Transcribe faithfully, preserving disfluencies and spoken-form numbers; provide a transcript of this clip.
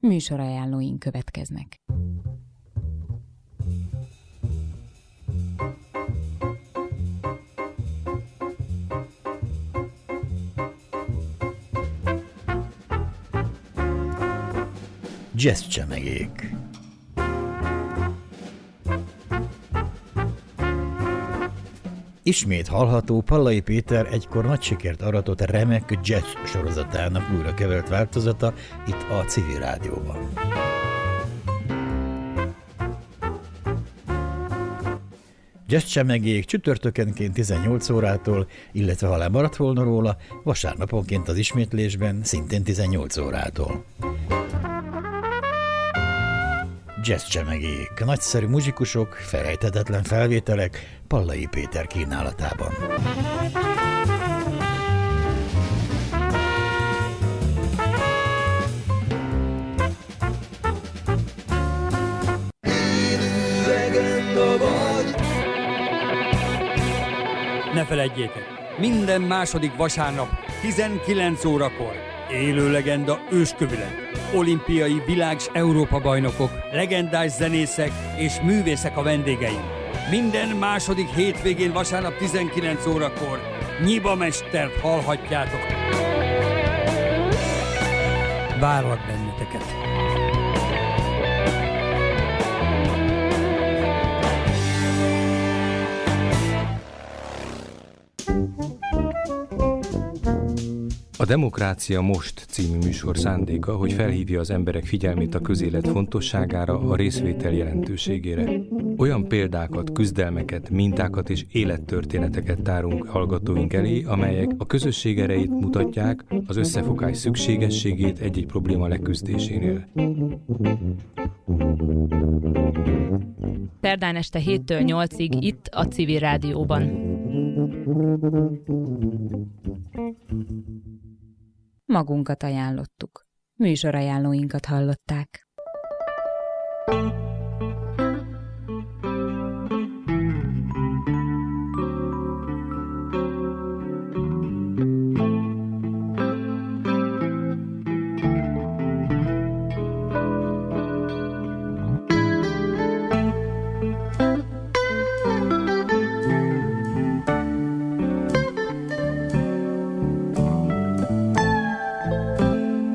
Műsorajánlóink következnek. Jazzcsemegék. Ismét hallható Pallai Péter egykor nagy sikert aratott remek jazz sorozatának újra kevert változata itt a Civil Rádióban. Jazzcsemegék csütörtökenként tizennyolc órától, illetve ha lemaradt volna róla, vasárnaponként az ismétlésben szintén tizennyolc órától. Jazzcsemegék, nagyszerű muzsikusok, felejthetetlen felvételek Pallai Péter kínálatában. Ne feledjétek, minden második vasárnap tizenkilenc órakor élő legenda őskövület. Olimpiai világ- s Európa-bajnokok, legendás zenészek és művészek a vendégeim. Minden második hétvégén vasárnap tizenkilenc órakor Nyiba mestert hallhatjátok. Várlak benneteket! A Demokrácia Most című műsor szándéka, hogy felhívja az emberek figyelmét a közélet fontosságára, a részvétel jelentőségére. Olyan példákat, küzdelmeket, mintákat és élettörténeteket tárunk hallgatóink elé, amelyek a közösség erejét mutatják, az összefogás szükségességét egy-egy probléma leküzdésénél. Szerdán este héttől nyolcig itt a Civil Rádióban. Magunkat ajánlottuk. Műsorajánlóinkat hallották.